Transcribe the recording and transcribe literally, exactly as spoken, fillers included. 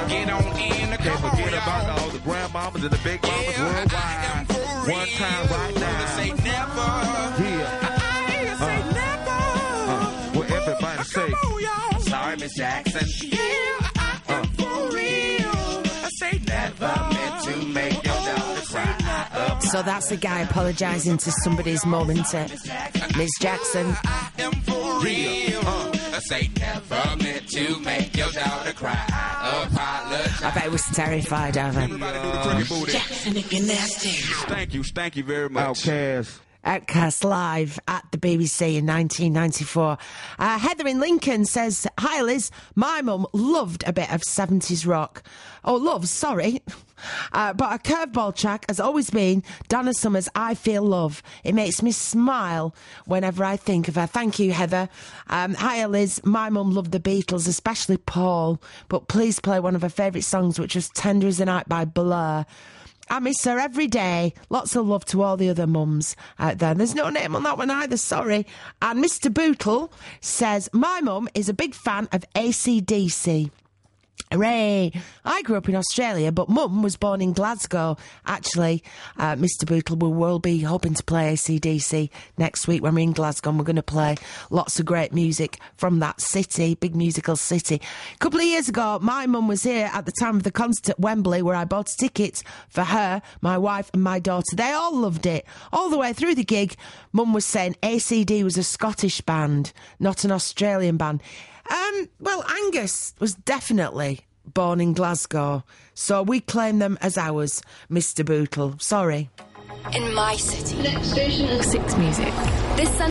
Get on in, Can't come on, forget about y'all. all the grandmamas and the big mamas Yeah, I worldwide. am for real. One time right now. Say never. Yeah. I say Uh. never. Uh, what everybody say. Come on, y'all. Sorry, Miss Jackson. Yeah, I am for real. I say never. Meant to make your daughter cry. Up. So that's the guy apologising to somebody's mum, isn't it? Miss Jackson. I am for real. I say never meant to make your daughter cry. Apologize. I bet he was terrified of him. Everybody do the tricky booty. Jackson, if you're nasty. Thank you, thank you very much. Outcast. Outcast live at the B B C in nineteen ninety-four. Uh, Heather in Lincoln says, "Hi Liz, my mum loved a bit of seventies rock. Oh, loves, sorry. Uh, but a curveball track has always been Donna Summer's I Feel Love. It makes me smile whenever I think of her." Thank you, Heather. Um, hi, Liz. My mum loved the Beatles, especially Paul. But please play one of her favourite songs, which was Tender as the Night by Blur. I miss her every day. Lots of love to all the other mums out there. There's no name on that one either, sorry. And Mister Bootle says, my mum is a big fan of A C D C. Hooray! I grew up in Australia, but Mum was born in Glasgow. Actually, uh, Mister Bootle, we will be hoping to play A C D C next week when we're in Glasgow, and we're going to play lots of great music from that city, big musical city. A couple of years ago, my mum was here at the time of the concert at Wembley, where I bought tickets for her, my wife and my daughter. They all loved it. All the way through the gig, Mum was saying A C D was a Scottish band, not an Australian band. Um, well, Angus was definitely born in Glasgow, so we claim them as ours, Mister Bootle. Sorry. In my city. Next station is Six Music. This